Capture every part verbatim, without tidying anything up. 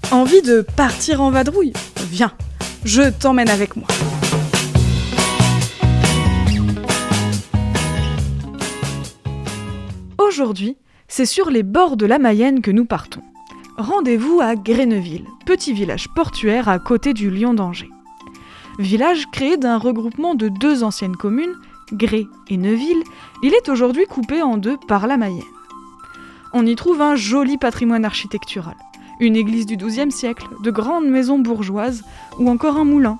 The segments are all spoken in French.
Envie de partir en vadrouille ? Viens, je t'emmène avec moi. Aujourd'hui, c'est sur les bords de la Mayenne que nous partons. Rendez-vous à Gréneville, petit village portuaire à côté du Lion d'Angers. Village créé d'un regroupement de deux anciennes communes, Gré et Neuville, il est aujourd'hui coupé en deux par la Mayenne. On y trouve un joli patrimoine architectural, une église du douzième siècle, de grandes maisons bourgeoises ou encore un moulin.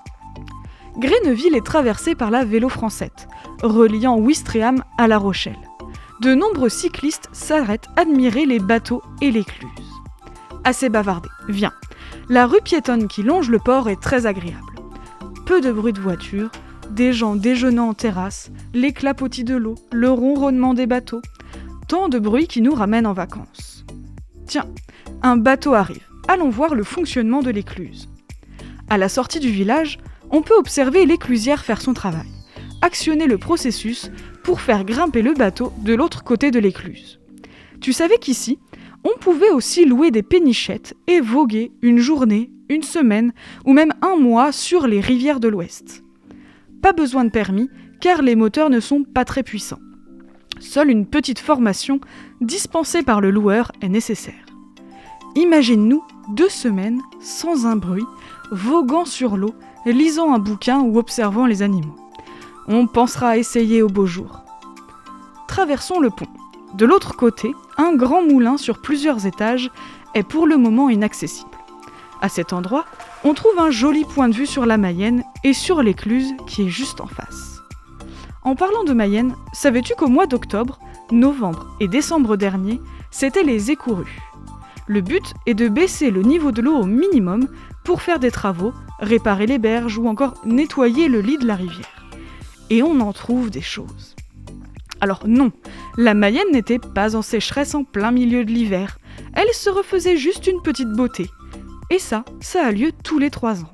Gréneville est traversée par la Vélo-Francette, reliant Ouistreham à La Rochelle. De nombreux cyclistes s'arrêtent admirer les bateaux et l'écluse. Assez bavardé, viens. La rue piétonne qui longe le port est très agréable. Peu de bruit de voitures, des gens déjeunant en terrasse, les clapotis de l'eau, le ronronnement des bateaux. Tant de bruit qui nous ramène en vacances. Tiens, un bateau arrive. Allons voir le fonctionnement de l'écluse. À la sortie du village, on peut observer l'éclusière faire son travail, actionner le processus pour faire grimper le bateau de l'autre côté de l'écluse. Tu savais qu'ici, on pouvait aussi louer des pénichettes et voguer une journée, une semaine ou même un mois sur les rivières de l'Ouest. Pas besoin de permis car les moteurs ne sont pas très puissants. Seule une petite formation dispensée par le loueur est nécessaire. Imagine-nous deux semaines sans un bruit, voguant sur l'eau, lisant un bouquin ou observant les animaux. On pensera à essayer au beau jour. Traversons le pont. De l'autre côté, un grand moulin sur plusieurs étages est pour le moment inaccessible. À cet endroit, on trouve un joli point de vue sur la Mayenne et sur l'écluse qui est juste en face. En parlant de Mayenne, savais-tu qu'au mois d'octobre, novembre et décembre dernier, c'était les écourues. Le but est de baisser le niveau de l'eau au minimum pour faire des travaux, réparer les berges ou encore nettoyer le lit de la rivière. Et on en trouve des choses. Alors non, la Mayenne n'était pas en sécheresse en plein milieu de l'hiver. Elle se refaisait juste une petite beauté. Et ça, ça a lieu tous les trois ans.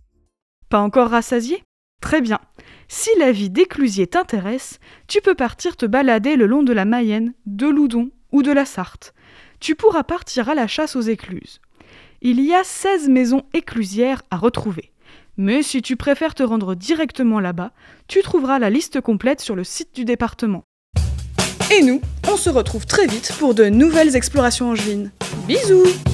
Pas encore rassasié ? Très bien. Si la vie d'éclusier t'intéresse, tu peux partir te balader le long de la Mayenne, de Loudon ou de la Sarthe. Tu pourras partir à la chasse aux écluses. Il y a seize maisons éclusières à retrouver. Mais si tu préfères te rendre directement là-bas, tu trouveras la liste complète sur le site du département. Et nous, on se retrouve très vite pour de nouvelles explorations angevines. Bisous!